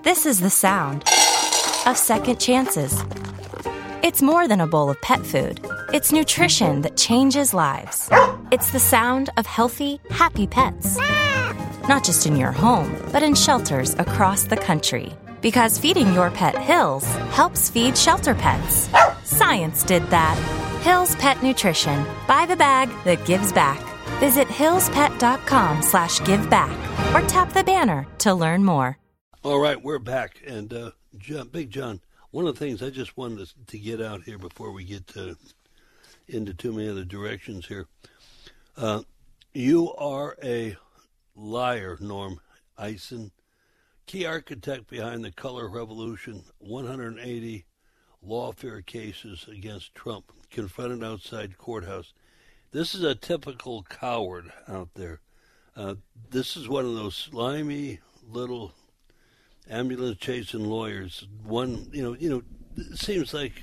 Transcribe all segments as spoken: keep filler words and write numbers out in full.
This is the sound of second chances. It's more than a bowl of pet food. It's nutrition that changes lives. It's the sound of healthy, happy pets. Not just in your home, but in shelters across the country. Because feeding your pet Hills helps feed shelter pets. Science did that. Hills Pet Nutrition. Buy the bag that gives back. Visit hillspet.com slash give back or tap the banner to learn more. All right, we're back. And uh, John, Big John, one of the things I just wanted to, to get out here before we get to, into too many other directions here. Uh, you are a liar, Norm Eisen, key architect behind the color revolution, one hundred eighty lawfare cases against Trump, confronted outside courthouse. This is a typical coward out there. Uh, this is one of those slimy little ambulance chasing lawyers. One, you know, you know, it seems like,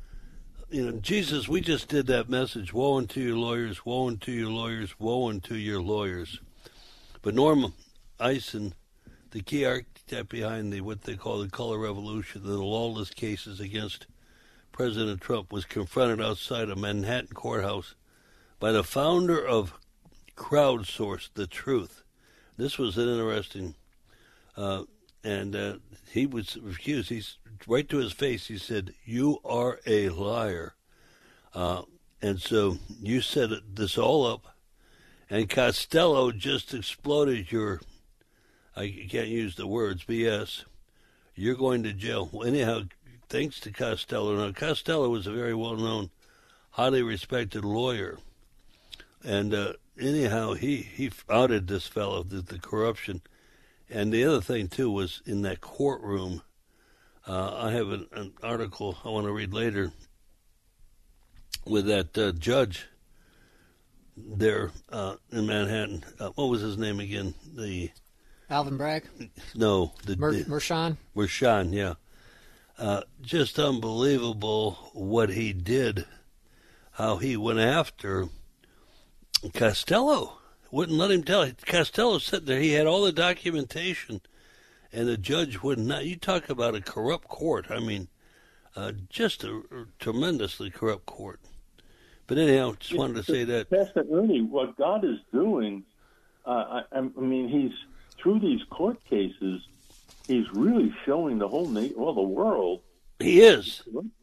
you know, Jesus, we just did that message, woe unto your lawyers, woe unto your lawyers, woe unto your lawyers. But Norm Eisen, the key architect behind the what they call the color revolution, the lawless cases against President Trump, was confronted outside a Manhattan courthouse by the founder of Crowdsource, The Truth. This was an interesting, uh, and uh, he was refused. He's right to his face. He said, "You are a liar," uh, and so you set this all up. And Costello just exploded your, I can't use the words, B S. You're going to jail. Well, anyhow, thanks to Costello. Now, Costello was a very well-known, highly respected lawyer. And uh, anyhow, he, he outed this fellow, the, the corruption. And the other thing, too, was in that courtroom. Uh, I have an, an article I want to read later with that uh, judge there uh, in Manhattan. Uh, what was his name again? The Alvin Bragg? No. The, Mer- the, Mershon? Mershon, yeah. Uh, just unbelievable what he did, how he went after Costello. Wouldn't let him tell. Costello sat there. He had all the documentation, and the judge would not. You talk about a corrupt court. I mean, uh, just a, a tremendously corrupt court. But anyhow, just wanted to say that. Pastor Ernie, what God is doing, uh, I, I mean, he's through these court cases, he's really showing the whole, na- well, the world. He is.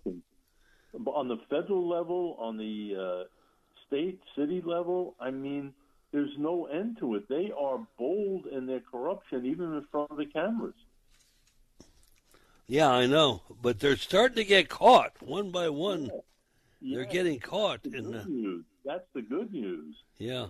On the federal level, on the uh, state, city level, I mean, there's no end to it. They are bold in their corruption, even in front of the cameras. Yeah, I know. But they're starting to get caught one by one. Yeah. They're Yeah, getting caught. That's the, in good the, news. That's the good news. Yeah.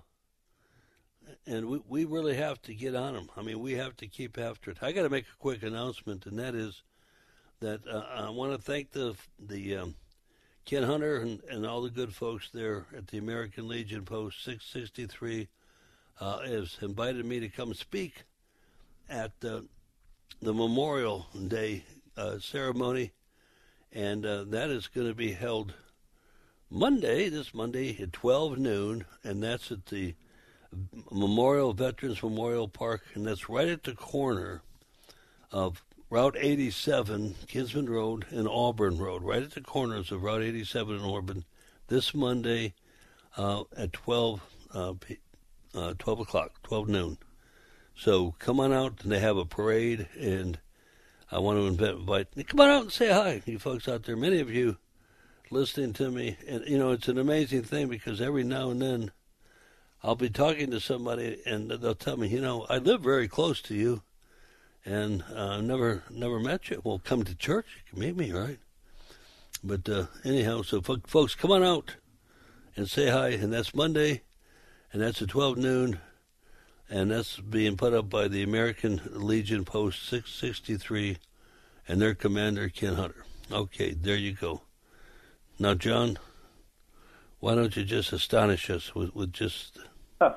And we, we really have to get on them. I mean, we have to keep after it. I got to make a quick announcement, and that is that uh, I want to thank the the um, Ken Hunter and, and all the good folks there at the American Legion Post six sixty-three uh, has invited me to come speak at uh, the Memorial Day uh, ceremony, and uh, that is going to be held Monday, this Monday at twelve noon, and that's at the Memorial Veterans Memorial Park, and that's right at the corner of Route eighty-seven, Kinsman Road, and Auburn Road, right at the corners of Route eighty-seven and Auburn, this Monday uh, at twelve, uh, uh, twelve o'clock, twelve noon. So come on out, and they have a parade, and I want to invite, come on out and say hi, you folks out there. Many of you listening to me, and you know, it's an amazing thing because every now and then I'll be talking to somebody and they'll tell me, you know, I live very close to you and uh, never never met you. Well, come to church, you can meet me, right? But uh, anyhow, so f- folks, come on out and say hi, and that's Monday, and that's at twelve noon, and that's being put up by the American Legion Post six sixty-three and their commander, Ken Hunter. Okay, there you go. Now, John, why don't you just astonish us with, with just... Well,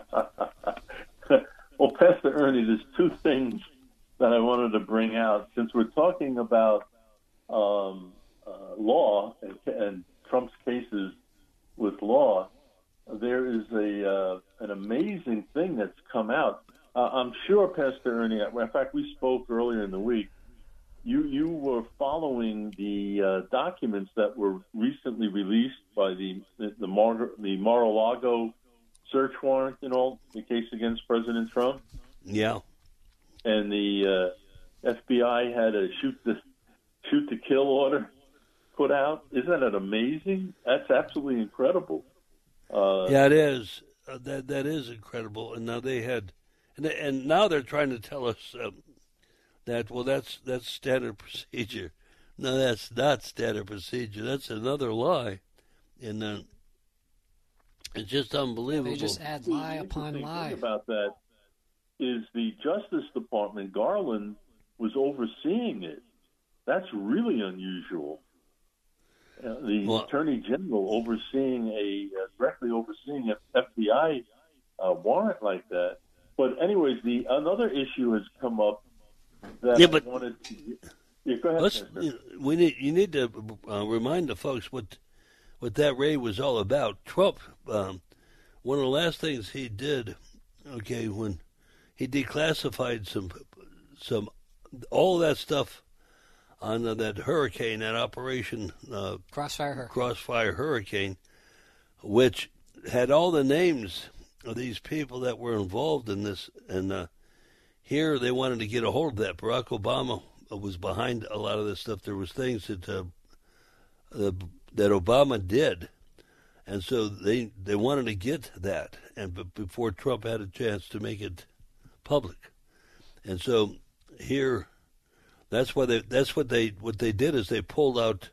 Pastor Ernie, there's two things that I wanted to bring out. Since we're talking about um, uh, law and, and Trump's cases with law, there is a uh, an amazing thing that's come out. Uh, I'm sure, Pastor Ernie, in fact, we spoke earlier in the week, you you were following the uh, documents that were recently released by the the the, Mar- the Mar-a-Lago search warrant and all, the case against President Trump. Yeah. And the uh, F B I had a shoot the shoot to kill order put out. Isn't that amazing? That's absolutely incredible. Uh, yeah, it is. Uh, that that is incredible. And now they had, and they, and now they're trying to tell us um, that well, that's that's standard procedure. No, that's not standard procedure. That's another lie, and uh, it's just unbelievable. They just add lie the upon interesting lie. thing about that is the Justice Department, Garland, was overseeing it. That's really unusual. Uh, the well, Attorney General overseeing a uh, directly overseeing an F B I uh, warrant like that. But anyways, the another issue has come up that yeah, but I wanted to. Yeah, go ahead. let's, we need you need to uh, remind the folks what what that raid was all about. Trump, um, one of the last things he did, okay, when he declassified some some all that stuff on uh, that hurricane, that operation uh, Crossfire Hurricane. Crossfire Hurricane, which had all the names of these people that were involved in this. And uh, here they wanted to get a hold of that. Barack Obama was behind a lot of this stuff. There was things that uh, uh, that Obama did, and so they they wanted to get that, and b- before Trump had a chance to make it public. And so here, that's why they that's what they what they did is they pulled out,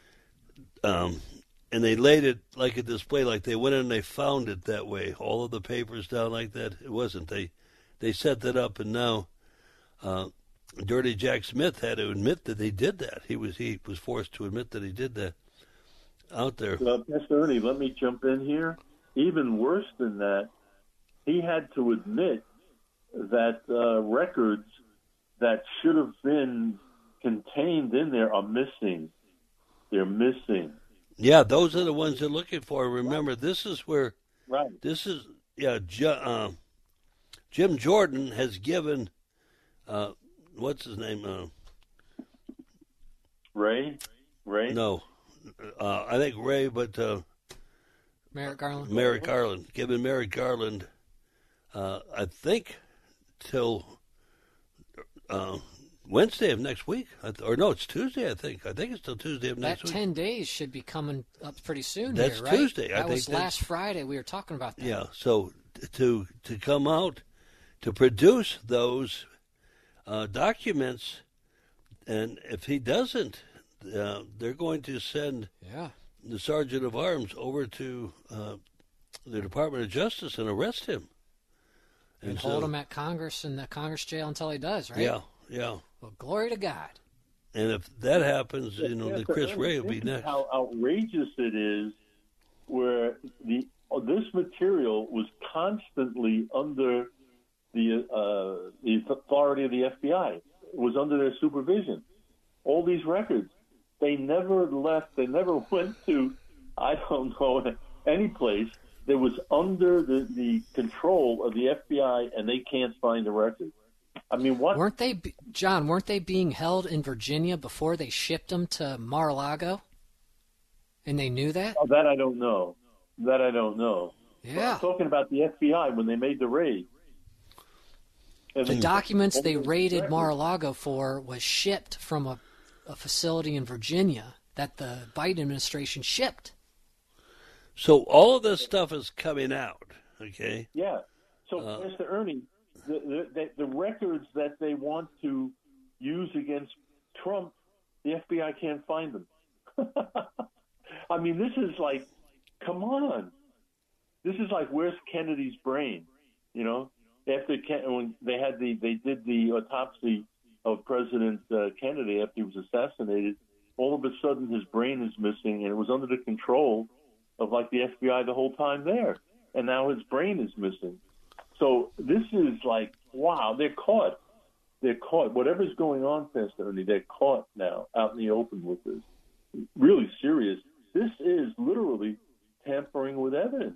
um, and they laid it like a display, like they went in and they found it that way. All of the papers down like that. It wasn't. They they set that up, and now uh, Dirty Jack Smith had to admit that they did that. He was he was forced to admit that he did that out there. Uh, Mister Ernie, let me jump in here. Even worse than that, he had to admit that uh, records that should have been contained in there are missing. They're missing. Yeah, those are the ones they're looking for. Remember, this is where, right? This is yeah. Ju- uh, Jim Jordan has given, uh, what's his name? Uh, Ray, Ray. No, uh, I think Ray, but uh, Merrick Garland. Merrick Garland, given Merrick Garland, uh, I think till uh, Wednesday of next week, or no, it's Tuesday. I think. I think it's till Tuesday of next that week. That ten days should be coming up pretty soon. That's here, right? Tuesday. That I was think last Friday. We were talking about that. Yeah. So to to come out to produce those uh, documents, and if he doesn't, uh, they're going to send yeah. the Sergeant of Arms over to uh, the Department of Justice and arrest him. And, and so, hold him at Congress in the Congress jail until he does, right? Yeah, yeah. Well, glory to God. And if that happens, you know, yeah, the Chris so Ray will be next. How outrageous it is, where the this material was constantly under the uh, the authority of the F B I. It was under their supervision. All these records, they never left. They never went to, I don't know, any place. That was under the, the control of the F B I, and they can't find the records. I mean, what? Weren't they, John, weren't they being held in Virginia before they shipped them to Mar-a-Lago? And they knew that? Oh, that I don't know. That I don't know. Yeah. I'm talking about the F B I when they made the raid. And the they, documents they raided records. Mar-a-Lago for was shipped from a, a facility in Virginia that the Biden administration shipped. So all of this stuff is coming out, okay? Yeah. So, Uh, Mister Ernie, the, the, the records that they want to use against Trump, the F B I can't find them. I mean, this is like, come on. This is like, where's Kennedy's brain? You know, after Ken, when they had the, they did the autopsy of President uh, Kennedy after he was assassinated. All of a sudden, his brain is missing, and it was under the control of like the F B I the whole time there, and now his brain is missing. So this is like, wow, they're caught. They're caught. Whatever's going on, Pastor Ernie, they're caught now out in the open with this. Really serious. This is literally tampering with evidence.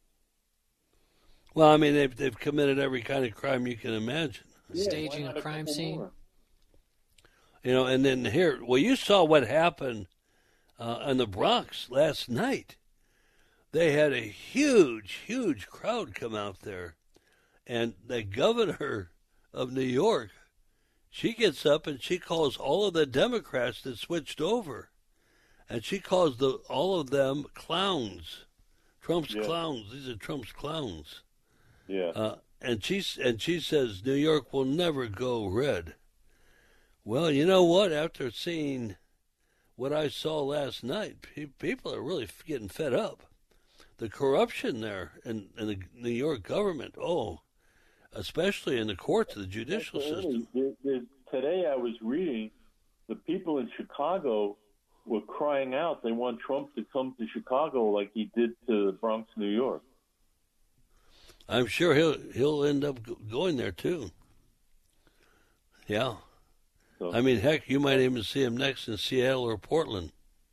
Well, I mean, they've they've committed every kind of crime you can imagine. Yeah, Staging why a not crime couple scene. more? You know, and then here, well, you saw what happened uh, in the Bronx last night. They had a huge, huge crowd come out there. And the governor of New York, she gets up and she calls all of the Democrats that switched over. And she calls the all of them clowns. Trump's yeah. clowns. These are Trump's clowns. Yeah. Uh, and she, and she says New York will never go red. Well, you know what? After seeing what I saw last night, pe- people are really getting fed up. The corruption there in, in the New York government, oh, especially in the courts, the judicial system. There, there, today I was reading the people in Chicago were crying out they want Trump to come to Chicago like he did to the Bronx, New York. I'm sure he'll he'll end up going there too. Yeah. So, I mean, heck, you might even see him next in Seattle or Portland.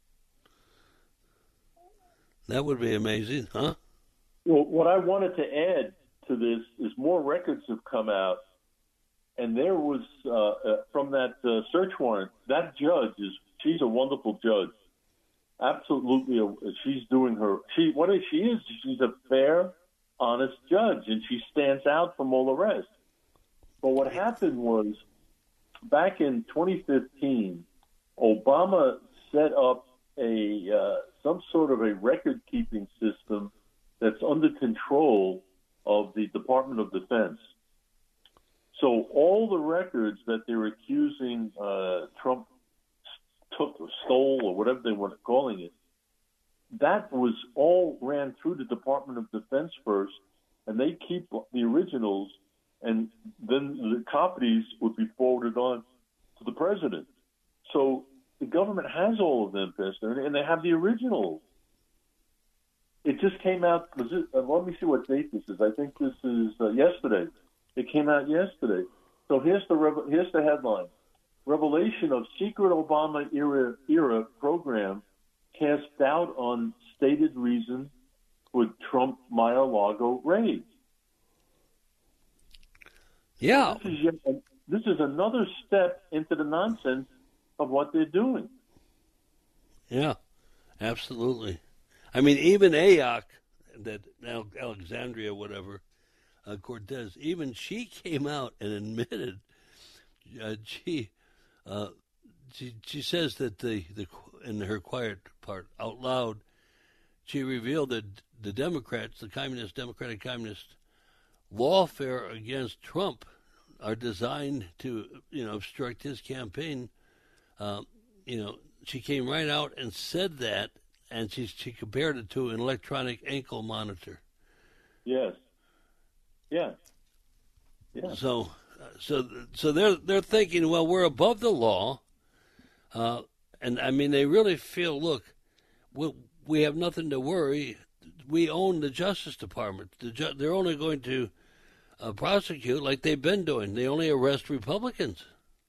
That would be amazing, huh? Well, what I wanted to add to this is more records have come out, and there was, uh, uh, from that uh, search warrant, that judge, is she's a wonderful judge. Absolutely, a, she's doing her, she what is she is, she's a fair, honest judge, and she stands out from all the rest. But what happened was, back in twenty fifteen, Obama set up a uh, some sort of a record-keeping system that's under control of the Department of Defense. So all the records that they're accusing uh, Trump took or stole or whatever they were calling it, that was all ran through the Department of Defense first, and they keep the originals, and then the copies would be forwarded on to the president. So the government has all of them, Pastor, and they have the originals. It just came out. Was it, uh, let me see what date this is. I think this is uh, yesterday. It came out yesterday. So here's the here's the headline: Revelation of secret Obama era era program casts doubt on stated reason for Trump Mar-a-Lago raid. Yeah, this is, yet, this is another step into the nonsense of what they're doing. Yeah, absolutely. I mean, even A O C, that Alexandria, whatever, uh, Cortez, even she came out and admitted, uh, she, uh, she, she says that the, the in her quiet part out loud, she revealed that the Democrats, the communist, Democratic Communist lawfare against Trump, are designed to, you know, obstruct his campaign. Uh, you know, she came right out and said that, and she she compared it to an electronic ankle monitor. Yes. Yeah. Yeah. So, uh, so, so they're they're thinking, well, we're above the law, uh, and I mean, they really feel, look, we we have nothing to worry. We own the Justice Department. The ju- they're only going to uh, prosecute like they've been doing. They only arrest Republicans.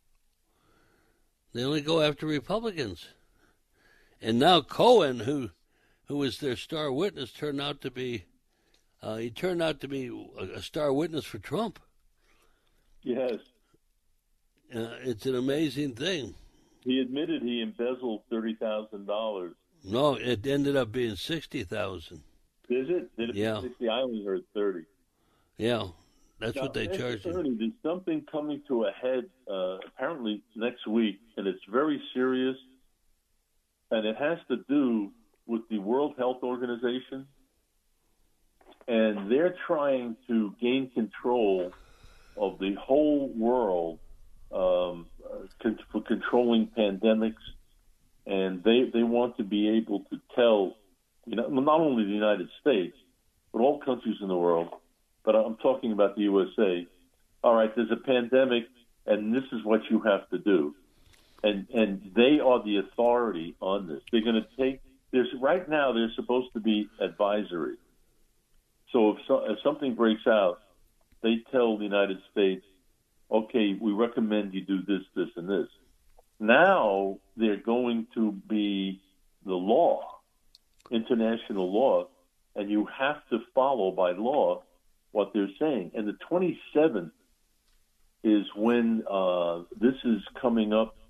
They only go after Republicans. And now Cohen, who who was their star witness, turned out to be uh, he turned out to be a, a star witness for Trump. Yes. Uh, it's an amazing thing. He admitted he embezzled thirty thousand dollars. No, it ended up being sixty thousand. Is it? Did it yeah. sixty? I only heard thirty. Yeah, that's now, what they charged him. There's something coming to a head uh, apparently next week, and it's very serious, and it has to do with the World Health Organization, and they're trying to gain control of the whole world um, con- for controlling pandemics, and they they want to be able to tell, you know, not only the United States, but all countries in the world, but I'm talking about the U S A. All right, there's a pandemic, and this is what you have to do, and and they are the authority on this. They're going to take. There's right now. They're supposed to be advisory. So if, so if something breaks out, they tell the United States, okay, we recommend you do this, this, and this. Now they're going to be the law, international law, and you have to follow by law what they're saying. And the twenty-seventh is when uh, this is coming up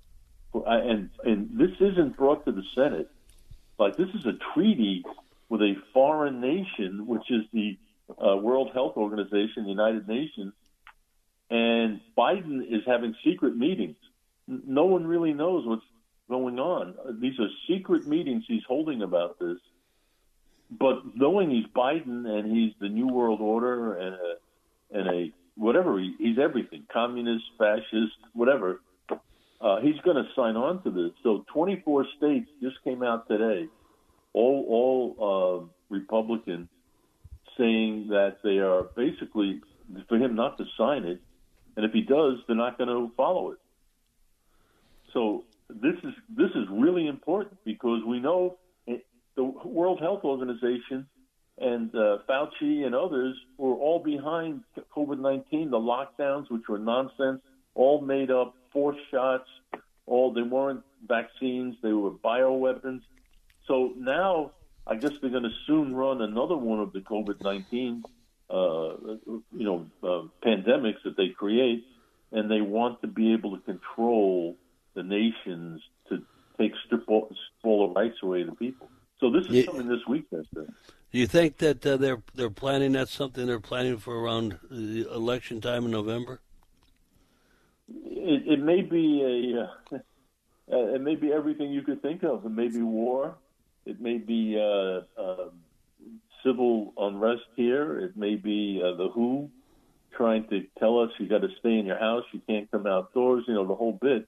and and this isn't brought to the Senate. Like, this is a treaty with a foreign nation, which is the uh, World Health Organization, the United Nations, and Biden is having secret meetings. No one really knows what's going on. These are secret meetings he's holding about this. But knowing he's Biden and he's the New World Order and a, and a whatever, he, he's everything, communist, fascist, whatever, uh, he's going to sign on to this. So twenty-four states just came out today, all, all uh, Republican, saying that they are basically, for him not to sign it, and if he does, they're not going to follow it. So this is this is really important because we know the World Health Organization and uh, Fauci and others were all behind COVID nineteen, the lockdowns, which were nonsense, all made up, forced shots, all they weren't vaccines, they were bioweapons. So now I guess they're going to soon run another one of the COVID nineteen uh, you know, uh, pandemics that they create, and they want to be able to control the nations to take strip all, all the rights away to people. So this is yeah. coming this week, Mister Do you think that uh, they're they're planning that's something they're planning for around the election time in November? It, it may be a, uh, it may be everything you could think of. It may be war. It may be uh, uh, civil unrest here. It may be uh, the W H O trying to tell us you got to stay in your house, you can't come outdoors. You know, the whole bit.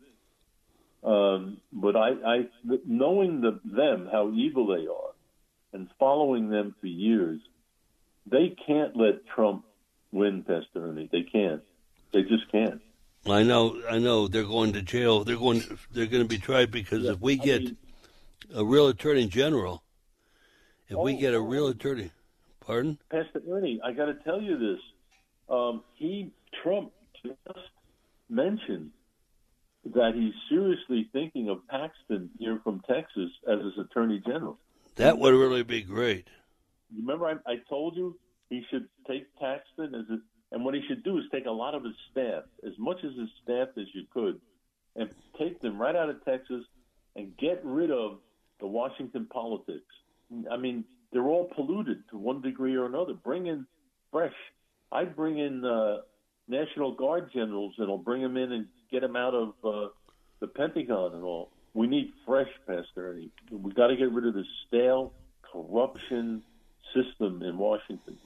Um, but I, I, knowing the, them, how evil they are, and following them for years, they can't let Trump win, Pastor Ernie. They can't. They just can't. I know. I know. They're going to jail. They're going. They're going to be tried because yeah, if we get I mean, a real attorney general, if oh, we get a real attorney, pardon, Pastor Ernie, I got to tell you this. Um, he Trump just mentioned that he's seriously thinking of Paxton here from Texas as his attorney general. That would really be great. Remember, I, I told you he should take Paxton as a, and what he should do is take a lot of his staff, as much as his staff as you could, and take them right out of Texas and get rid of the Washington politics. I mean, they're all polluted to one degree or another. Bring in fresh. I'd bring in uh, National Guard generals and I'll bring them in and get them out of uh, the Pentagon and all. We need fresh, Pastor Ernie. We've got to get rid of this stale corruption system in Washington.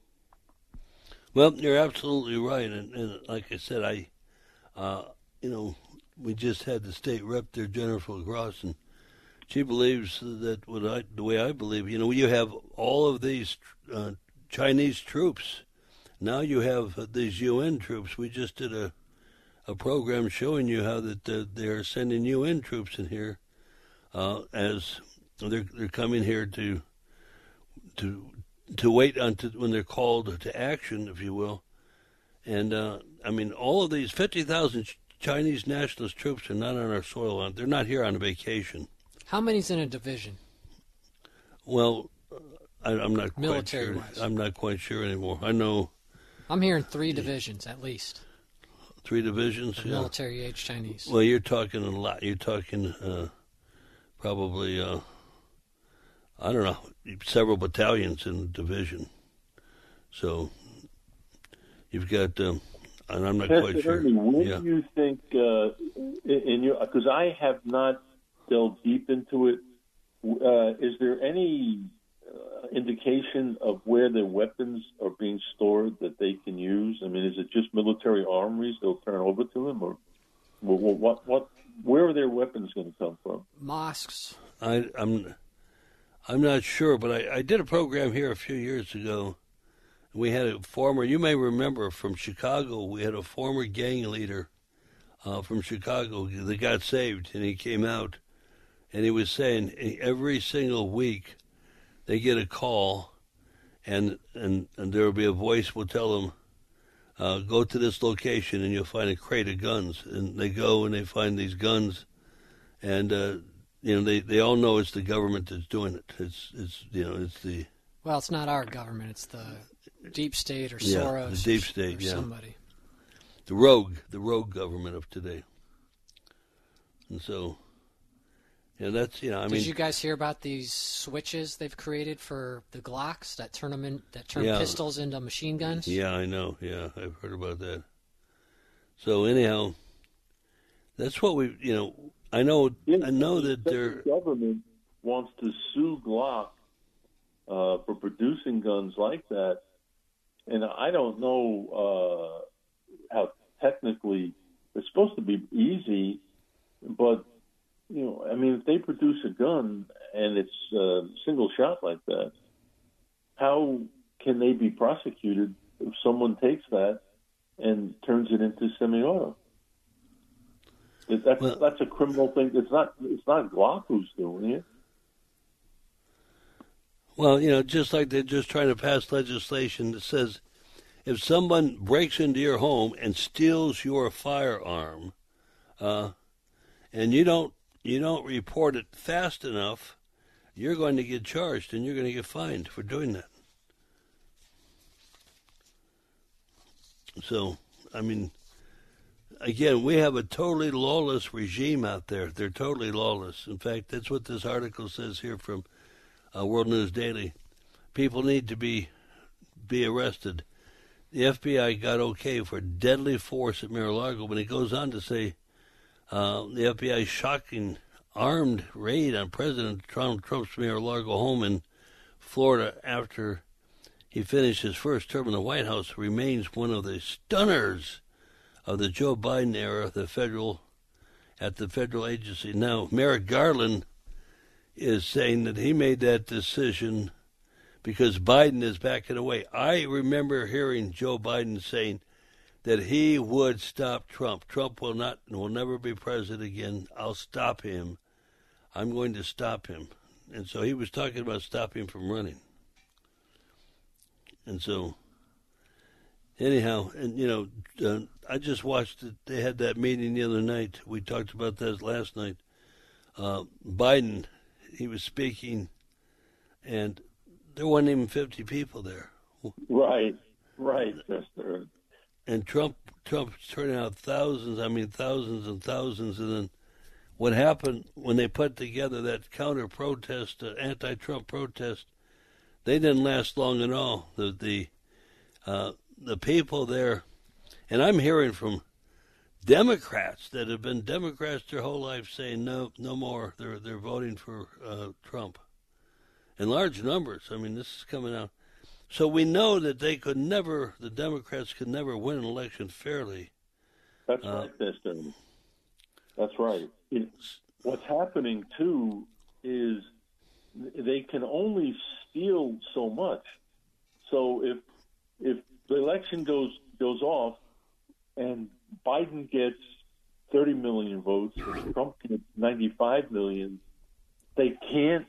Well, you're absolutely right. And, and like I said, I, uh, you know, we just had the state rep there, Jennifer LaCrosse, and she believes that what I, the way I believe, you know, you have all of these uh, Chinese troops. Now you have these U N troops. We just did a a program showing you how that uh, they're sending U N troops in here uh, as they're they're coming here to to to wait until when they're called to action, if you will. And uh, I mean, all of these fifty thousand Chinese nationalist troops are not on our soil. They're not here on a vacation. How many's in a division? Well, I, I'm not military quite sure. wise. I'm not quite sure anymore. I know. I'm hearing three divisions at least. Three divisions? Of yeah. military-age Chinese. Well, you're talking a lot. You're talking uh, probably, uh, I don't know, several battalions in the division. So you've got, um, and I'm not Pastor quite sure. Ernie, when yeah. do you think, uh, in your, because I have not delved deep into it, uh, is there any uh, indication of where their weapons are being stored that they can use? I mean, is it just military armories they'll turn over to them, or what? What? what where are their weapons going to come from? Mosques. I, I'm, I'm not sure, but I, I did a program here a few years ago. We had a former, you may remember from Chicago, we had a former gang leader uh, from Chicago that got saved, and he came out, and he was saying every single week they get a call, and and, and there will be a voice will tell them, uh, go to this location and you'll find a crate of guns. And they go and they find these guns, and uh, you know they, they all know it's the government that's doing it. It's it's you know it's the well, it's not our government. It's the deep state or yeah, Soros, the deep state, or yeah, somebody. The rogue, the rogue government of today. And so, yeah, that's, you know, I Did mean. Did you guys hear about these switches they've created for the Glocks that turn them in, that turn yeah. pistols into machine guns? Yeah, I know. Yeah, I've heard about that. So anyhow, that's what we, you know, I know, Yeah, I know that the they're. government wants to sue Glock uh, for producing guns like that, and I don't know uh, how technically it's supposed to be easy, but you know, I mean, if they produce a gun and it's a single shot like that, how can they be prosecuted if someone takes that and turns it into semi-auto? That's Well, that's a criminal thing. It's not. It's not Glock who's doing it. Well, you know, just like they're just trying to pass legislation that says if someone breaks into your home and steals your firearm, uh, and you don't you don't report it fast enough, you're going to get charged and you're going to get fined for doing that. So, I mean, again, we have a totally lawless regime out there. They're totally lawless. In fact, that's what this article says here from uh, World News Daily. People need to be be arrested. The F B I got okay for deadly force at Mar-a-Lago, but it goes on to say uh, the F B I's shocking armed raid on President Trump, Trump's Mar-a-Lago home in Florida after he finished his first term in the White House remains one of the stunners of the Joe Biden era. The federal at the federal agency now, Merrick Garland is saying that he made that decision because Biden is backing away. I remember hearing Joe Biden saying that he would stop Trump. Trump will not, will never be president again. I'll stop him. I'm going to stop him. And so he was talking about stopping him from running. And so, anyhow, and you know, uh, I just watched it. They had that meeting the other night. We talked about that last night. Uh, Biden, he was speaking, and there wasn't even fifty people there. Right, right. Mister And Trump, Trump's turning out thousands. I mean, thousands and thousands. And then what happened when they put together that counter protest, uh, anti-Trump protest? They didn't last long at all. The the uh, the people there, and I'm hearing from Democrats that have been Democrats their whole life saying no, no more. They're they're voting for uh, Trump in large numbers. I mean, this is coming out. So we know that they could never, the Democrats could never win an election fairly. That's Uh, right, Mister That's right. It, what's happening too is they can only steal so much. So if if the election goes goes off and Biden gets thirty million votes and Trump gets ninety-five million, they can't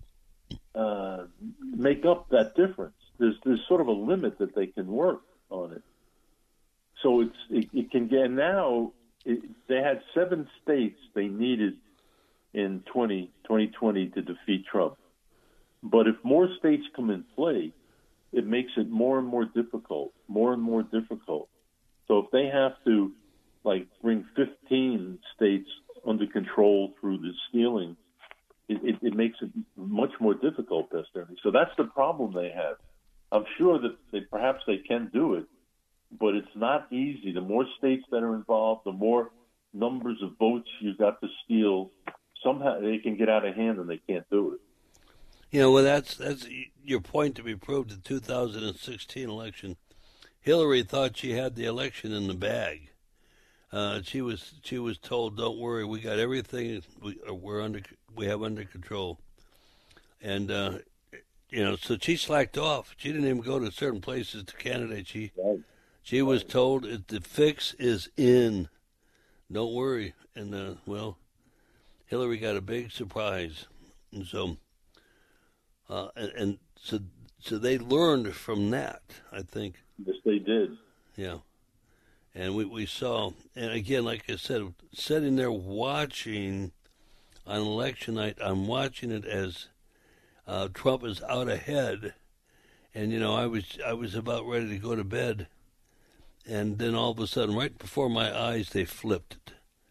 uh, make up that difference. There's there's sort of a limit that they can work on it. So it's it, it can get now. It, they had seven states they needed in twenty twenty to defeat Trump. But if more states come in play, it makes it more and more difficult, more and more difficult. So if they have to, like, bring fifteen states under control through the stealing, it, it, it makes it much more difficult, Pastor. So that's the problem they have. I'm sure that they, perhaps they can do it, but it's not easy. The more states that are involved, the more numbers of votes you've got to steal. Somehow they can get out of hand and they can't do it. You know, well, that's that's your point to be proved. The two thousand sixteen election, Hillary thought she had the election in the bag. Uh, she was she was told, "Don't worry, we got everything. We, we're under we have under control." And uh, you know, so she slacked off. She didn't even go to certain places to candidate. She Right. she was told the fix is in. Don't worry. And uh, well, Hillary got a big surprise, and so. Uh, and, and so, so they learned from that, I think. Yes, they did. Yeah. And we, we saw, and again, like I said, sitting there watching on election night, I'm watching it as uh, Trump is out ahead. And, you know, I was I was about ready to go to bed. And then all of a sudden, right before my eyes, they flipped it.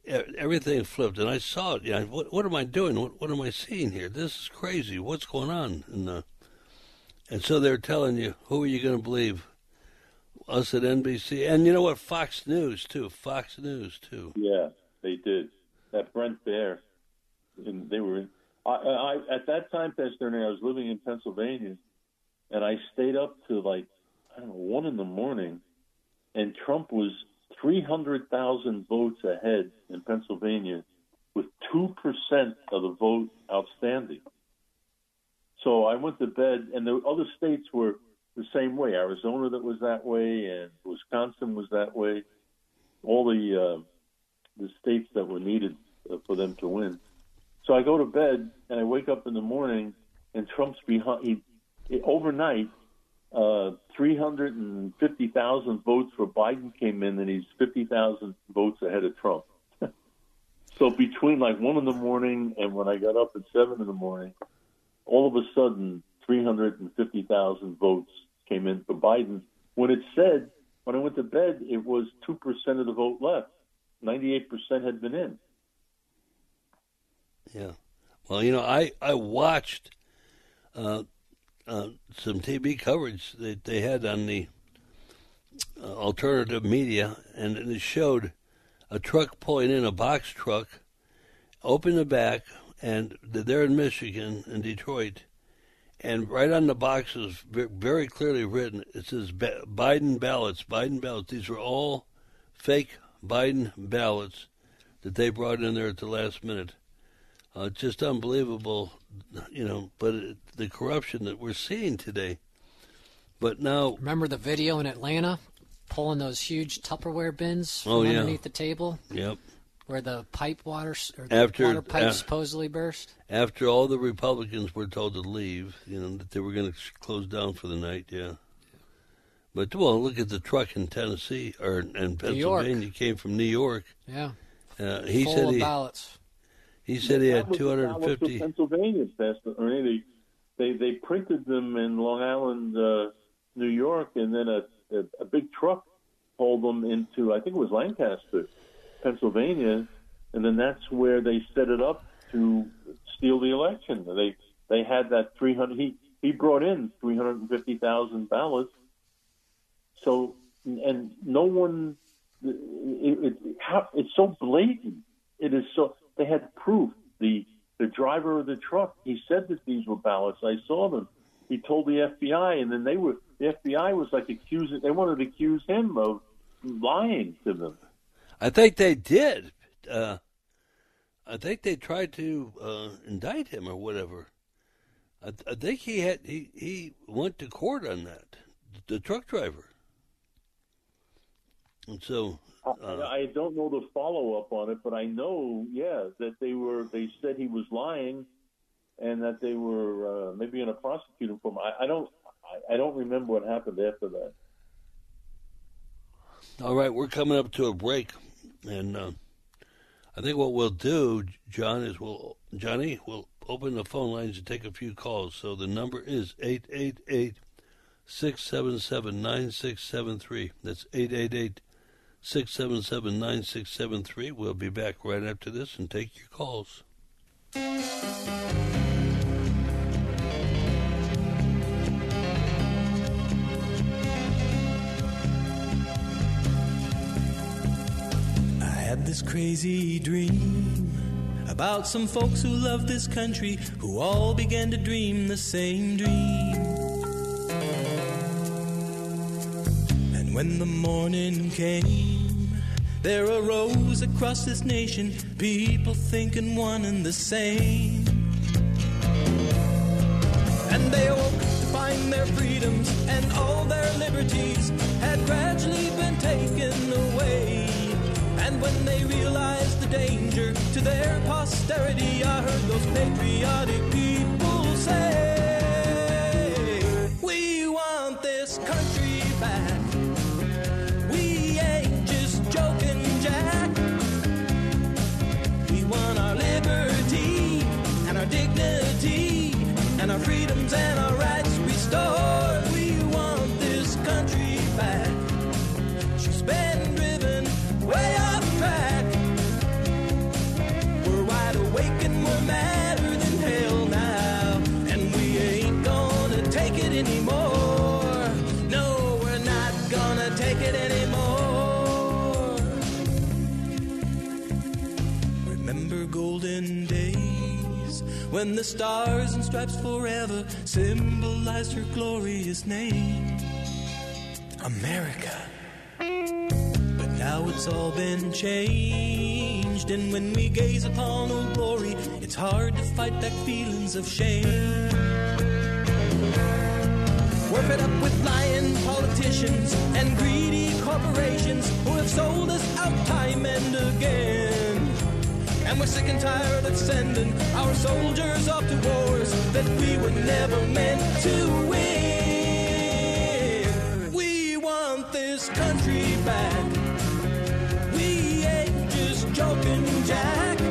everything flipped, and I saw it. Yeah, what, what am I doing? What, what am I seeing here? This is crazy. What's going on? And uh, and so they're telling you, who are you going to believe? Us at N B C, and you know what? Fox News too. Fox News too. Yeah, they did. That Brent Baer, and they were in. I, I at that time, Pastor Ernie, I was living in Pennsylvania, and I stayed up to like I don't know one in the morning, and Trump was three hundred thousand votes ahead in Pennsylvania, with two percent of the vote outstanding. So I went to bed, and the other states were the same way. Arizona that was that way, and Wisconsin was that way. All the uh, the states that were needed uh, for them to win. So I go to bed, and I wake up in the morning, and Trump's behind. He, he, overnight, uh, three hundred fifty thousand votes for Biden came in, and he's fifty thousand votes ahead of Trump. So between like one in the morning and when I got up at seven in the morning, all of a sudden, three hundred fifty thousand votes came in for Biden. When it said, when I went to bed, it was two percent of the vote left. ninety-eight percent had been in. Yeah. Well, you know, I, I watched uh, uh, some T V coverage that they had on the uh, alternative media, and it showed a truck pulling in, a box truck, open the back, and they're in Michigan, in Detroit, and right on the box is very clearly written, it says Biden ballots, Biden ballots. These were all fake Biden ballots that they brought in there at the last minute. Uh, just unbelievable, you know, but it, the corruption that we're seeing today. But now... Remember the video in Atlanta, pulling those huge Tupperware bins from oh, yeah. underneath the table? Yep. Where the pipe water, or the after, water pipe uh, supposedly burst? After all the Republicans were told to leave, you know, that they were going to close down for the night, yeah. But, well, look at the truck in Tennessee, or in Pennsylvania, came from New York. Yeah. Uh, he Full said of he, ballots. He said he had two hundred fifty. Pennsylvania, Pastor Ernie. They, they printed them in Long Island, uh, New York, and then a, a, a big truck hauled them into, I think it was Lancaster, Pennsylvania, and then that's where they set it up to steal the election. They they had that three hundred. He he brought in three hundred fifty thousand ballots. So and no one. It, it, how, it's so blatant. It is so. They had proof. The the driver of the truck, he said that these were ballots. I saw them. He told the F B I, and then they were. The F B I was like accusing. They wanted to accuse him of lying to them. I think they did. Uh, I think they tried to uh, indict him or whatever. I, I think he had he, he went to court on that. The truck driver. And so uh, I, I don't know the follow up on it, but I know, yeah, that they were. They said he was lying, and that they were uh, maybe going to prosecute him for him. I, I don't. I, I don't remember what happened after that. All right, we're coming up to a break, and uh, I think what we'll do, John, is we'll Johnny will open the phone lines and take a few calls. So the number is eight eight eight, six seven seven, nine six seven three. That's eight eight eight, six seven seven, nine six seven three. We'll be back right after this and take your calls. I had this crazy dream about some folks who love this country, who all began to dream the same dream. And when the morning came, there arose across this nation people thinking one and the same. And they awoke to find their freedoms and all their liberties had gradually been taken away. And when they realized the danger to their posterity, I heard those patriotic people say, we want this country back. We ain't just joking, Jack. We want our liberty and our dignity and our freedoms and our rights restored. We want this country back. She's been driven way off track. awake and we're madder than hell now. And we ain't gonna take it anymore. No, we're not gonna take it anymore. Remember golden days when the stars and stripes forever symbolized her glorious name, America. But now it's all been changed, and when we gaze upon old glory, it's hard to fight back feelings of shame. We're fed up with lying politicians and greedy corporations who have sold us out time and again. And we're sick and tired of sending our soldiers off to wars that we were never meant to win. We want this country back. We ain't just joking, Jack.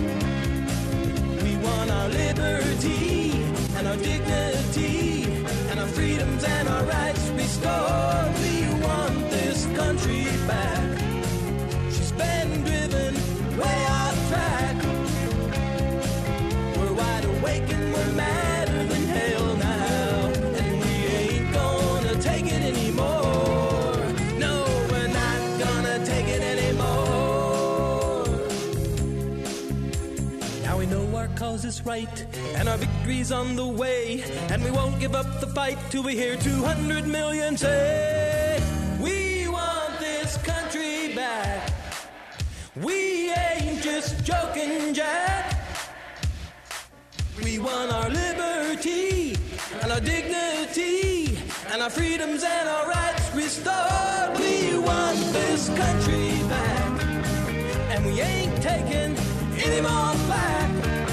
We want our liberty and our dignity and our freedoms and our rights restored. We want this country back. She's been driven way off track. We're wide awake and we're madder than hell now. And we ain't gonna take it anymore. No, we're not gonna take it anymore. Now we know our cause is right and our victory's on the way, and we won't give up the fight till we hear two hundred million say, we want this country back. We ain't just joking, Jack. We want our liberty and our dignity and our freedoms and our rights restored. We want this country back, and we ain't taking any more flack.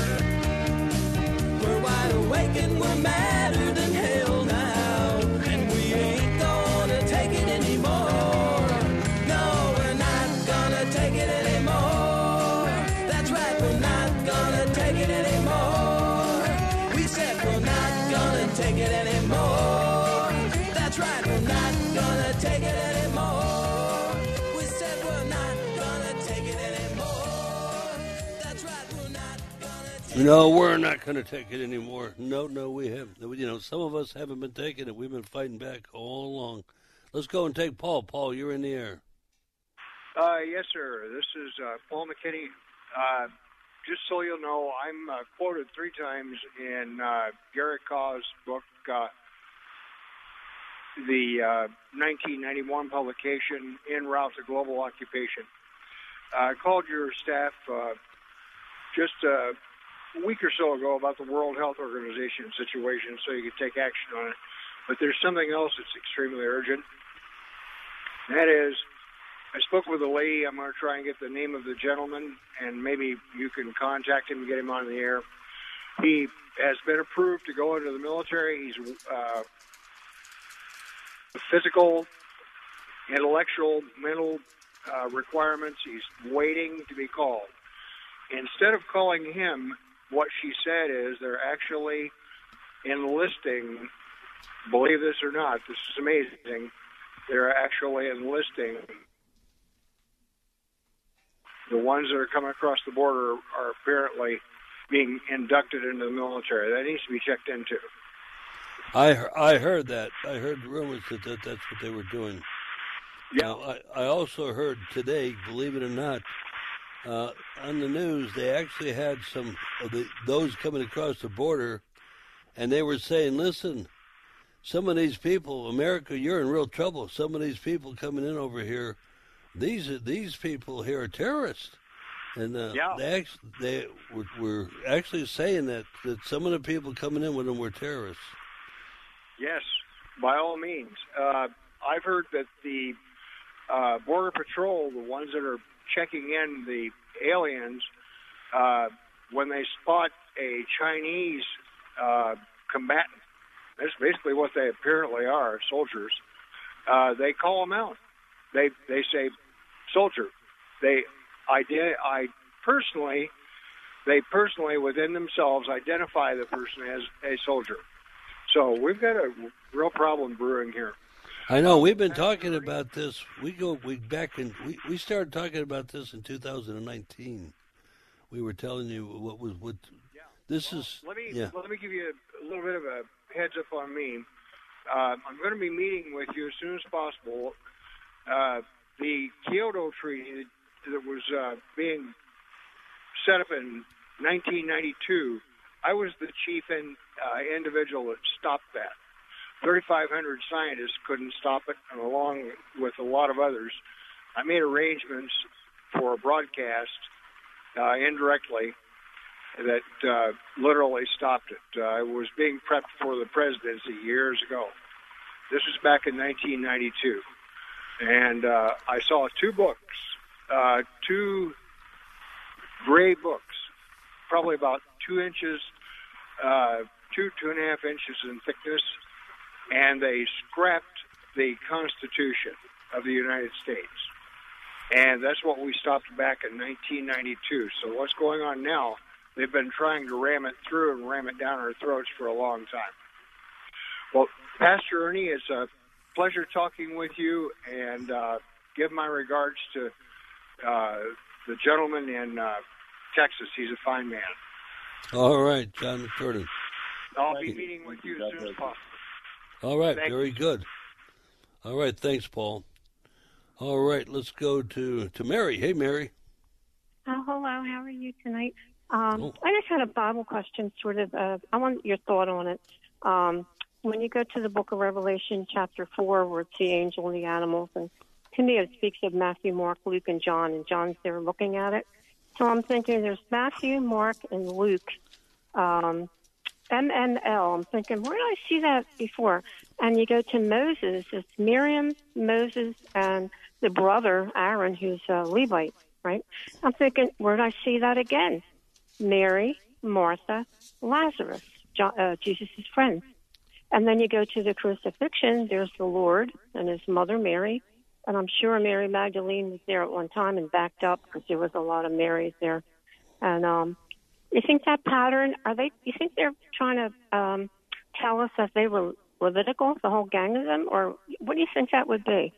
We're wide awake and we're madder than hell now, and we ain't gonna take it anymore. No, we're not gonna take it anymore. That's right, we're not gonna take it anymore. We said we're not gonna take it anymore. That's right, we're not gonna take it anymore. We said we're not gonna take it anymore. That's right, we're not gonna take it. No, we're not going to take it anymore. No, no, we haven't. You know, some of us haven't been taking it. We've been fighting back all along. Let's go and take Paul. Paul, you're in the air. Uh, yes, sir. This is uh, Paul McKinney. Uh, just so you'll know, I'm uh, quoted three times in uh, Garrett Kaw's book, uh, the uh, nineteen ninety-one publication, En Route to Global Occupation. I called your staff uh, just uh, a week or so ago about the World Health Organization situation so you could take action on it. But there's something else that's extremely urgent. That is, I spoke with a lady. I'm going to try and get the name of the gentleman, and maybe you can contact him and get him on the air. He has been approved to go into the military. He's uh, physical, intellectual, mental uh, requirements. He's waiting to be called. Instead of calling him, what she said is they're actually enlisting, believe this or not, this is amazing, they're actually enlisting the ones that are coming across the border are apparently being inducted into the military. That needs to be checked into. I I heard that. I heard rumors that, that that's what they were doing. Yeah. Now, I, I also heard today, believe it or not, uh, on the news, they actually had some of the, those coming across the border, and they were saying, listen, some of these people, America, you're in real trouble. Some of these people coming in over here, these these people here are terrorists. And uh, yeah. they actually, they were, were actually saying that, that some of the people coming in with them were terrorists. Yes, by all means. Uh, I've heard that the uh, Border Patrol, the ones that are checking in the aliens, uh, when they spot a Chinese uh, combatant, that's basically what they apparently are, soldiers, uh, they call them out. They they say, soldier. They ident- I personally, they personally within themselves identify the person as a soldier. So we've got a real problem brewing here. I know we've been talking about this. We go we back in we, we started talking about this in two thousand nineteen we were telling you what was what. Yeah. This well, is. Let me yeah. let me give you a, a little bit of a heads up on me. Uh, I'm going to be meeting with you as soon as possible. Uh, the Kyoto Treaty that was uh, being set up in nineteen ninety-two, I was the chief in, uh, individual that stopped that. thirty-five hundred scientists couldn't stop it, and along with a lot of others, I made arrangements for a broadcast uh, indirectly that uh, literally stopped it. Uh, I was being prepped for the presidency years ago. This was back in nineteen ninety-two. And uh, I saw two books, uh, two gray books, probably about two inches, uh, two, two and a half inches in thickness, and they scrapped the Constitution of the United States. And that's what we stopped back in nineteen ninety-two. So what's going on now, they've been trying to ram it through and ram it down our throats for a long time. Well, Pastor Ernie, it's a pleasure talking with you, and uh, give my regards to uh, the gentleman in uh, Texas. He's a fine man. All right, John McTurnan. I'll be meeting with you as soon as possible. All right, Thank very you. good. All right, thanks, Paul. All right, let's go to, to Mary. Hey, Mary. Oh, hello. How are you tonight? Um, Oh. I just had a Bible question, sort of. Uh, I want your thought on it. Um, when you go to the book of Revelation, chapter four, where it's the angel and the animals, and to me it speaks of Matthew, Mark, Luke, and John, and John's there looking at it. So I'm thinking there's Matthew, Mark, and Luke, um, M N L. I'm thinking, where did I see that before? And you go to Moses. It's Miriam, Moses, and the brother, Aaron, who's a Levite, right? I'm thinking, where did I see that again? Mary, Martha, Lazarus, John, uh, Jesus' friends. And then you go to the crucifixion. There's the Lord and his mother, Mary. And I'm sure Mary Magdalene was there at one time and backed up because there was a lot of Marys there. And um, you think that pattern, are they, you think they're trying to um, tell us that they were Levitical, the whole gang of them? Or what do you think that would be?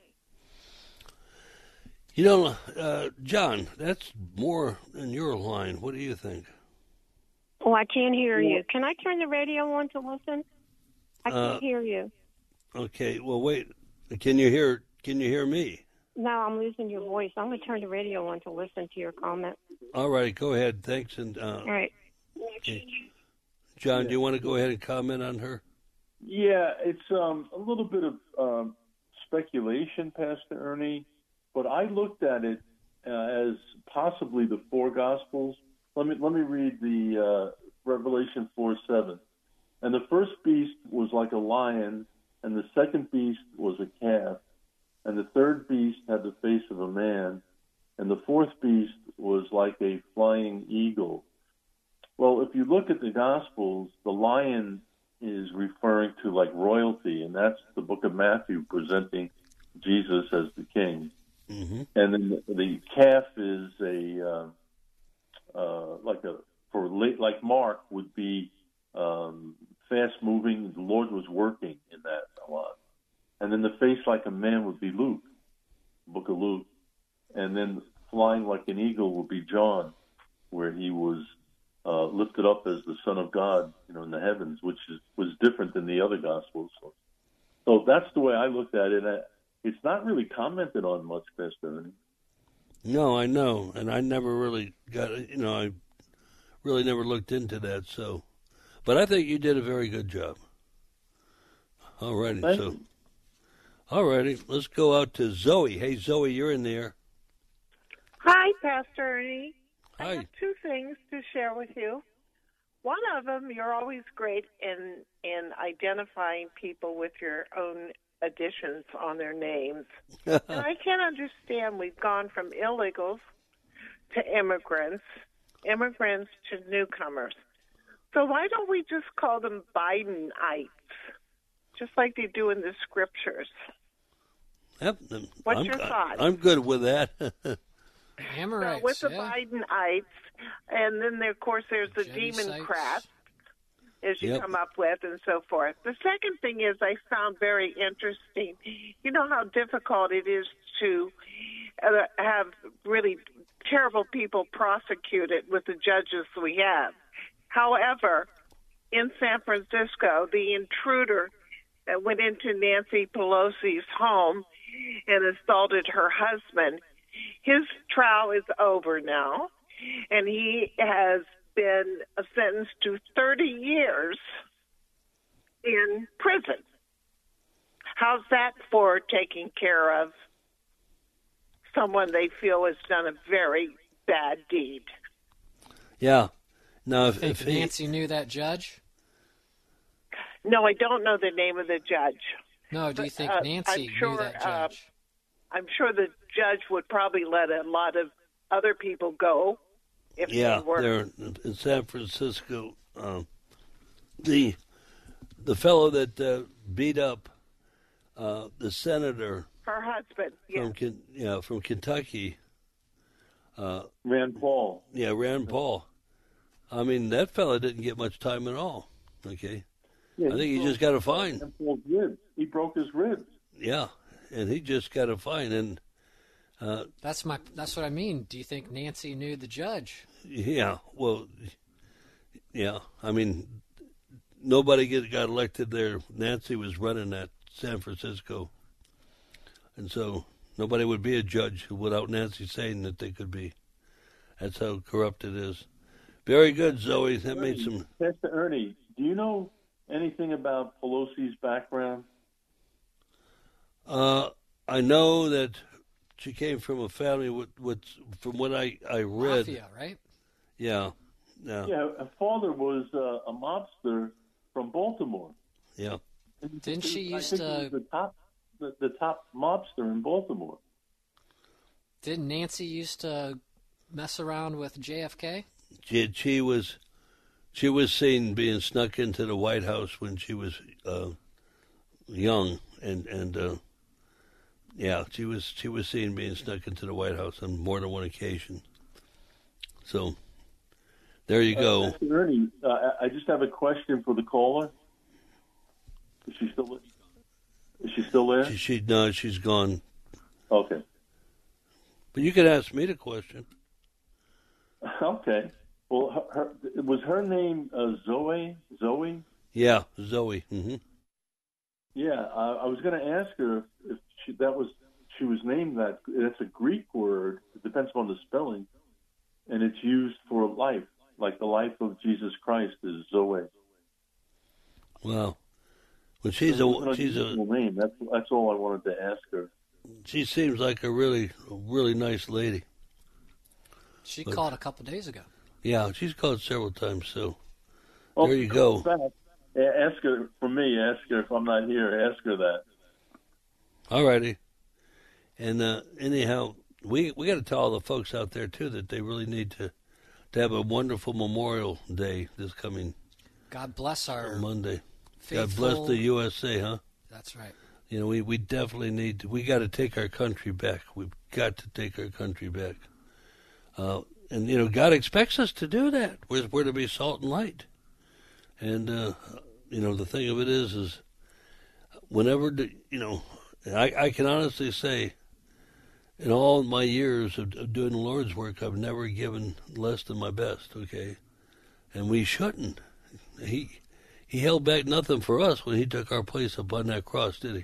You know, uh, John, that's more in your line. What do you think? Oh, I can't hear you. Can I turn the radio on to listen? I can't Uh, hear you. Okay, well, wait. Can you hear? Can you hear me? No, I'm losing your voice. I'm going to turn the radio on to listen to your comment. All right, go ahead. Thanks. And uh, All right. okay. John, do you want to go ahead and comment on her? Yeah, it's um, a little bit of um, speculation, Pastor Ernie, but I looked at it uh, as possibly the four Gospels. Let me let me read the uh, Revelation four seven. And the first beast was like a lion, and the second beast was a calf, and the third beast had the face of a man, and the fourth beast was like a flying eagle. Well, if you look at the Gospels, the lion is referring to like royalty, and that's the book of Matthew presenting Jesus as the king. Mm-hmm. And then the, the calf is a uh, uh, like a for like Mark would be um, fast moving. The Lord was working in that a lot. And then the face like a man would be Luke, book of Luke, and then flying like an eagle would be John, where he was uh, lifted up as the Son of God, you know, in the heavens, which is, was different than the other Gospels. So, so that's the way I looked at it. I, it's not really commented on much, Pastor Ernie. No, I know, and I never really got, you know, I really never looked into that. So, but I think you did a very good job. All righty, Thank so, you. all righty, let's go out to Zoe. Hey, Zoe, you're in there. Hi, Pastor Ernie. I Hi. have two things to share with you. One of them, you're always great in in identifying people with your own additions on their names. And I can't understand, we've gone from illegals to immigrants, immigrants to newcomers. So why don't we just call them Bidenites, just like they do in the scriptures? Yep, What's I'm, your thought? I'm good with that. Amorites, So with the yeah. Bidenites, and then there, of course there's the Jebusites. demon crap, as you Yep. come up with, and so forth. The second thing is I found very interesting. You know how difficult it is to uh, have really terrible people prosecuted with the judges we have. However, in San Francisco, the intruder that went into Nancy Pelosi's home and assaulted her husband, his trial is over now, and he has been sentenced to thirty years in prison. How's that for taking care of someone they feel has done a very bad deed? Yeah. Now, if, Think if he, Nancy knew that judge? No, I don't know the name of the judge. No, do you But, think uh, Nancy I'm sure, knew that uh, judge? I'm sure the judge would probably let a lot of other people go if yeah, they were. they're in San Francisco. Um, the the fellow that uh, beat up uh, the senator Her husband, yeah. from Ken- yeah from Kentucky. Uh, Rand Paul. Yeah, Rand Paul. I mean, that fella didn't get much time at all. Okay, Yeah, I think he broke just got a fine. Rand Paul's ribs. He broke his ribs. Yeah, and he just got a fine. And uh, That's my. That's what I mean. Do you think Nancy knew the judge? yeah, well, yeah. I mean, nobody get, got elected there. Nancy was running that San Francisco, and so nobody would be a judge without Nancy saying that they could be. That's how corrupt it is. Very good, Zoe. That made some. Pastor Ernie, do you know anything about Pelosi's background? Uh, I know that she came from a family with, with from what I, I read. Mafia, right? Yeah, yeah, Yeah, her father was uh, a mobster from Baltimore. yeah. Didn't she I used think he to? was the top, the, the top mobster in Baltimore. Didn't Nancy used to mess around with J F K? She, she was she was seen being snuck into the White House when she was uh, young, and and uh, yeah, she was she was seen being snuck into the White House on more than one occasion. So there you go. Uh, Pastor Ernie, uh, I I just have a question for the caller. Is she still? Is she still there? She, she no, she's gone. Okay. But you could ask me the question. Okay. Well, her, her, was her name uh, Zoe? Zoe? Yeah, Zoe. Mm-hmm. Yeah, I, I was going to ask her if she, that was she was named that. It's a Greek word. It depends on the spelling, and it's used for life, like the life of Jesus Christ is Zoe. Wow. Well, she's So a she's a name. That's that's all I wanted to ask her. she seems like a really a really nice lady. She But- called a couple days ago. Yeah, she's called several times. So Oh, there you go. in fact, a- ask her for me. Ask her if I'm not here. Ask her that. All righty. And uh, anyhow, we we got to tell all the folks out there too that they really need to to have a wonderful Memorial Day this coming God bless our Monday. faithful. God bless the U S A, huh? That's right. You know, we, we definitely need to, we got to take our country back. We've got to take our country back. Uh, and, you know, God expects us to do that. We're, we're to be salt and light. And, uh, you know, the thing of it is, is whenever, the, you know, I, I can honestly say in all my years of, of doing the Lord's work, I've never given less than my best, okay? And we shouldn't. He he held back nothing for us when he took our place upon that cross, did he?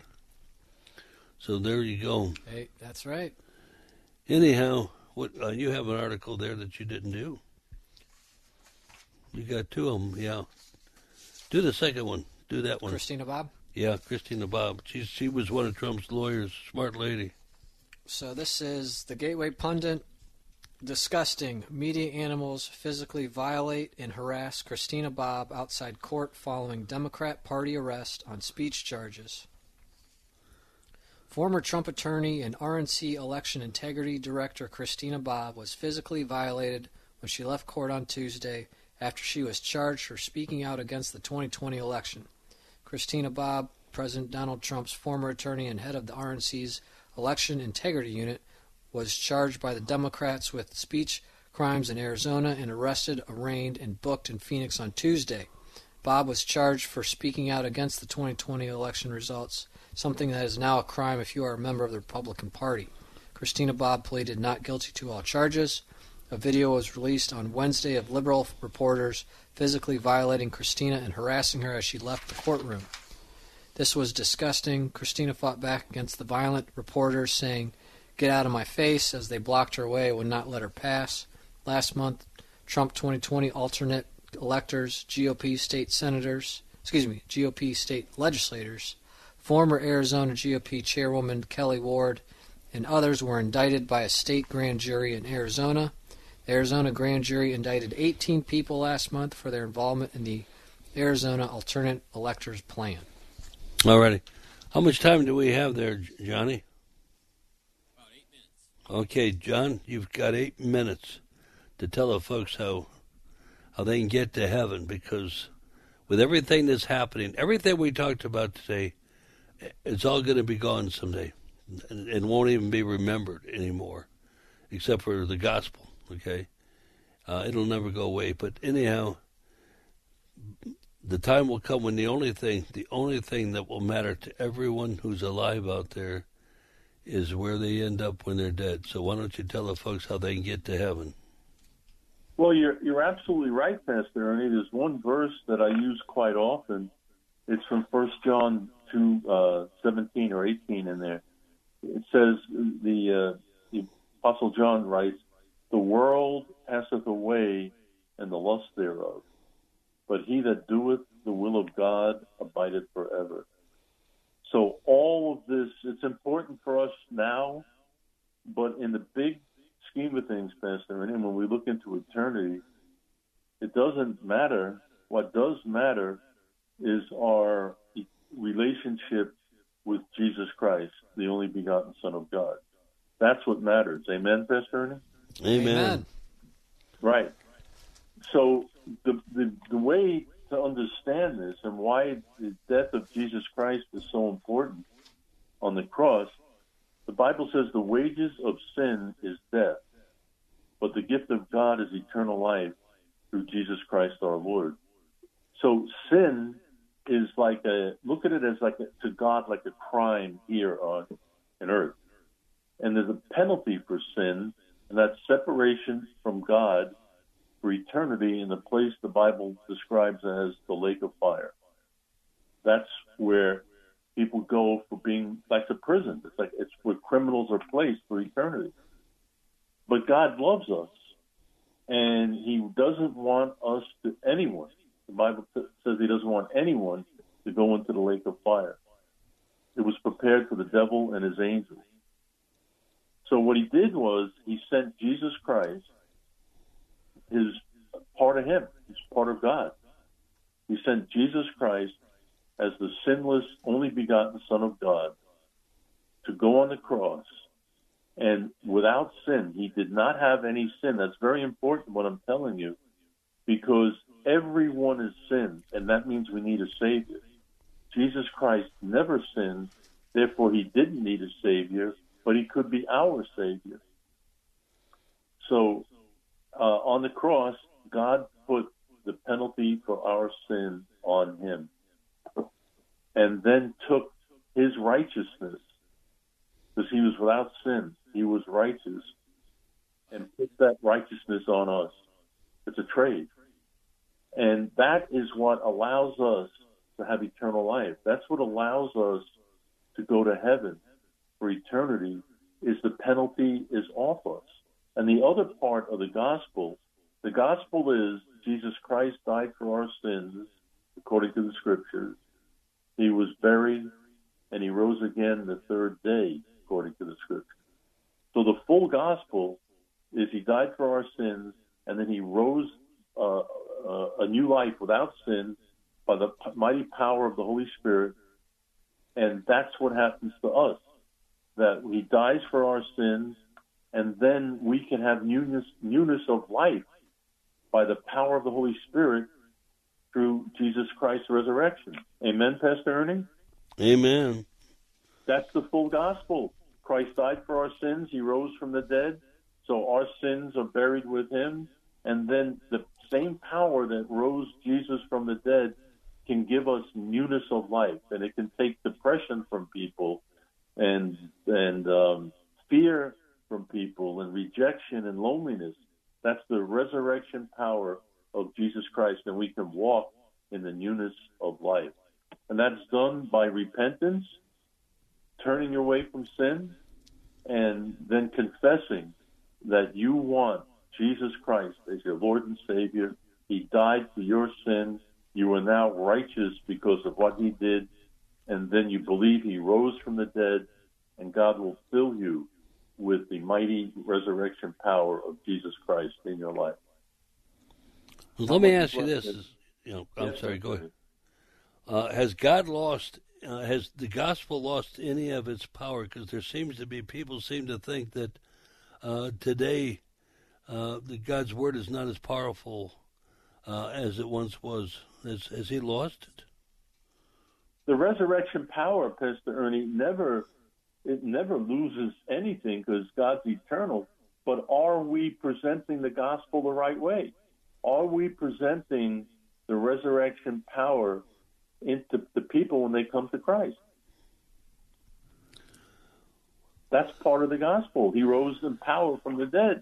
So there you go. Hey, that's right. Anyhow, what uh, you have an article there that you didn't do. You got two of them, yeah. Do the second one. Do that one. Christina Bob. Yeah, Christina Bob. She she was one of Trump's lawyers. Smart lady. So this is the Gateway Pundit. Disgusting. Media animals physically violate and harass Christina Bob outside court following Democrat Party arrest on speech charges. Former Trump attorney and R N C election integrity director Christina Bob was physically violated when she left court on Tuesday after she was charged for speaking out against the twenty twenty election. Christina Bob, President Donald Trump's former attorney and head of the R N C's election integrity unit, was charged by the Democrats with speech crimes in Arizona and arrested, arraigned, and booked in Phoenix on Tuesday. Bob was charged for speaking out against the twenty twenty election results, something that is now a crime if you are a member of the Republican Party. Christina Bob pleaded not guilty to all charges. A video was released on Wednesday of liberal reporters physically violating Christina and harassing her as she left the courtroom. This was disgusting. Christina fought back against the violent reporters, saying, "Get out of my face," as they blocked her way and would not let her pass. Last month, Trump twenty twenty alternate electors, G O P state senators, excuse me, G O P state legislators, former Arizona G O P chairwoman Kelly Ward, and others were indicted by a state grand jury in Arizona. The Arizona grand jury indicted eighteen people last month for their involvement in the Arizona alternate electors plan. All righty. How much time do we have there, Johnny? About eight minutes. Okay, John, you've got eight minutes to tell the folks how how they can get to heaven, because with everything that's happening, everything we talked about today, it's all going to be gone someday and, and won't even be remembered anymore, except for the gospel, okay? Uh, it'll never go away. But anyhow, the time will come when the only thing, the only thing that will matter to everyone who's alive out there is where they end up when they're dead. So why don't you tell the folks how they can get to heaven? Well, you're you're absolutely right, Pastor Ernie. There's one verse that I use quite often. It's from First John two uh, seventeen or eighteen in there. It says, the, uh, the Apostle John writes, "The world passeth away, and the lust thereof. But he that doeth the will of God abideth forever." So all of this, it's important for us now, but in the big scheme of things, Pastor, and when we look into eternity, it doesn't matter. What does matter is our relationship with Jesus Christ, the only begotten Son of God. That's what matters. Amen, Pastor Ernie? Amen. Amen. Right. So the, the the way to understand this and why the death of Jesus Christ is so important on the cross, the Bible says the wages of sin is death, but the gift of God is eternal life through Jesus Christ our Lord. So sin is like a, look at it as like a, to God like a crime here on, on earth. And there's a penalty for sin, and that's separation from God for eternity in the place the Bible describes as the lake of fire. That's where people go for being like a prison. It's like it's where criminals are placed for eternity. But God loves us, and He doesn't want us to anyone. The Bible t- says He doesn't want anyone to go into the lake of fire. It was prepared for the devil and his angels. So what He did was He sent Jesus Christ, His part of Him, He's part of God. He sent Jesus Christ as the sinless, only begotten Son of God to go on the cross. And without sin, He did not have any sin. That's very important what I'm telling you, because everyone has sinned, and that means we need a Savior. Jesus Christ never sinned, therefore He didn't need a Savior, but He could be our Savior. So uh, on the cross, God put the penalty for our sin on Him, and then took His righteousness, because He was without sin. He was righteous, and put that righteousness on us. It's a trade. And that is what allows us to have eternal life. That's what allows us to go to heaven for eternity, is the penalty is off us. And the other part of the gospel, the gospel is Jesus Christ died for our sins, according to the Scriptures. He was buried, and He rose again the third day, according to the Scriptures. So the full gospel is He died for our sins, and then He rose uh, uh, a new life without sin by the mighty power of the Holy Spirit. And that's what happens to us, that He dies for our sins, and then we can have newness, newness of life by the power of the Holy Spirit through Jesus Christ's resurrection. Amen, Pastor Ernie? Amen. That's the full gospel. Christ died for our sins. He rose from the dead. So our sins are buried with Him. And then the same power that rose Jesus from the dead can give us newness of life. And it can take depression from people, and and um, fear from people, and rejection and loneliness. That's the resurrection power of Jesus Christ, and we can walk in the newness of life. And that's done by repentance, turning your way from sin, and then confessing that you want Jesus Christ as your Lord and Savior. He died for your sins. You are now righteous because of what he did. And then you believe he rose from the dead, and God will fill you with the mighty resurrection power of Jesus Christ in your life. Well, let me ask you this. You know, I'm yes, sorry, go ahead. Uh, has God lost, uh, has the gospel lost any of its power? Because there seems to be, people seem to think that uh, today uh, that God's word is not as powerful uh, as it once was. Has, has he lost it? The resurrection power, Pastor Ernie, never it never loses anything because God's eternal. But are we presenting the gospel the right way? Are we presenting the resurrection power into the people when they come to Christ? That's part of the gospel. He rose in power from the dead.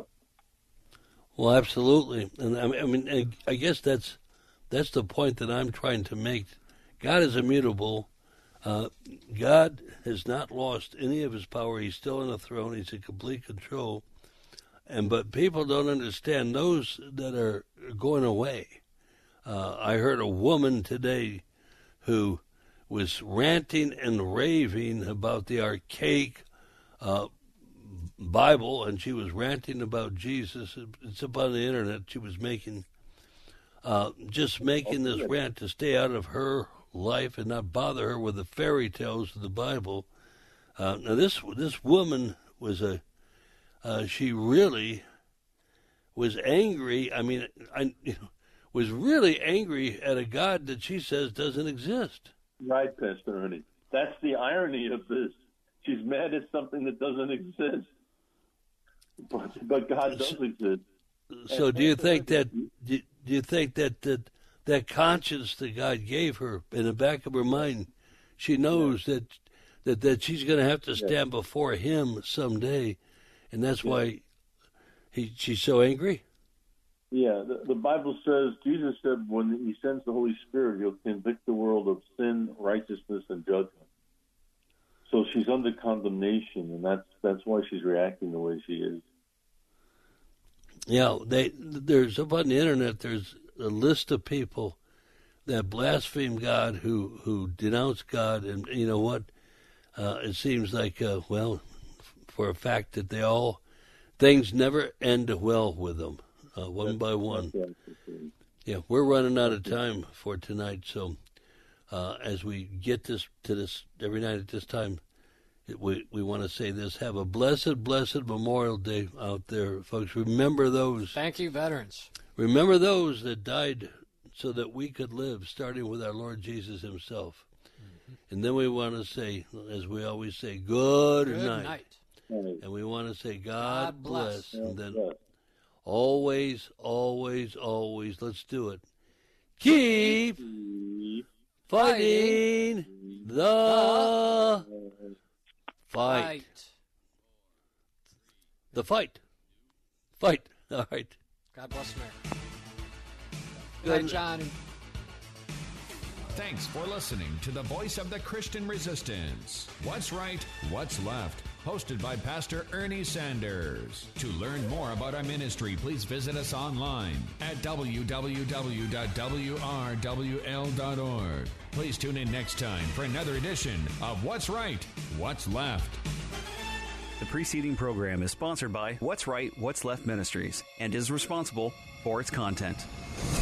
Well, absolutely, and I mean, I guess that's that's the point that I'm trying to make. God is immutable. Uh, God has not lost any of his power. He's still on the throne. He's in complete control. And but people don't understand those that are going away. Uh, I heard a woman today who was ranting and raving about the archaic uh, Bible, and she was ranting about Jesus. It's up on the internet. She was making, uh, just making this rant to stay out of her life and not bother her with the fairy tales of the Bible. Uh, now this this woman was a, uh, she really was angry. I mean, I you know, was really angry at a God that she says doesn't exist. Right, Pastor Ernie. That's the irony of this. She's mad at something that doesn't exist, but, but God does exist. So, and do you think that? Do, do you think that that that conscience that God gave her in the back of her mind, she knows yeah. that that that she's going to have to stand yeah. before Him someday, and that's yeah. why he she's so angry? Yeah, the, the Bible says, Jesus said when he sends the Holy Spirit, he'll convict the world of sin, righteousness, and judgment. So she's under condemnation, and that's that's why she's reacting the way she is. Yeah, they there's up on the internet, there's a list of people that blaspheme God, who, who denounce God, and you know what? Uh, it seems like, uh, well, for a fact that they all, things never end well with them. Uh, one that's, by one. Yeah, we're running out of time for tonight, so uh, as we get this to this every night at this time, it, we we want to say this: have a blessed, blessed Memorial Day out there, folks. Remember those. Thank you, veterans. Remember those that died so that we could live, starting with our Lord Jesus Himself. Mm-hmm. And then we want to say, as we always say, good, good night. night. And we want to say, God, God bless. bless. And then. Bless. Always, always, always, let's do it. Keep fighting the fight. The fight. Fight. All right. God bless America. Good night, John. Thanks for listening to the Voice of the Christian Resistance. What's Right, What's Left? Hosted by Pastor Ernie Sanders. To learn more about our ministry, please visit us online at w w w dot w r w l dot org. Please tune in next time for another edition of What's Right, What's Left. The preceding program is sponsored by What's Right, What's Left Ministries and is responsible for its content.